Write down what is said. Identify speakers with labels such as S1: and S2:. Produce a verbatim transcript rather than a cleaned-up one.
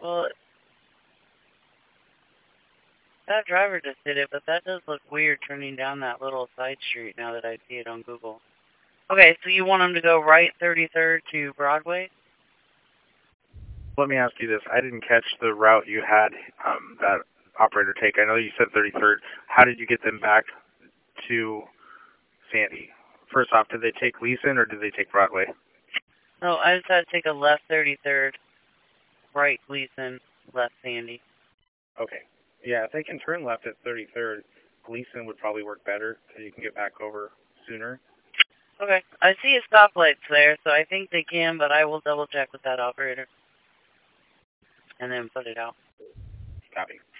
S1: Well, that driver just did it, but that does look weird turning down that little side street now that I see it on Google. Okay, so you want him to go right thirty-third to Broadway?
S2: Let me ask you this. I didn't catch the route you had um, that operator take. I know you said thirty-third. How did you get them back to Sandy? First off, did they take Leeson or did they take Broadway?
S1: No, I just had to take a left thirty-third, right Gleason, left Sandy.
S2: Okay. Yeah, if they can turn left at thirty-third, Gleason would probably work better because you can get back over sooner.
S1: Okay. I see a stoplights there, so I think they can, but I will double check with that operator. And then put it out.
S2: Copy.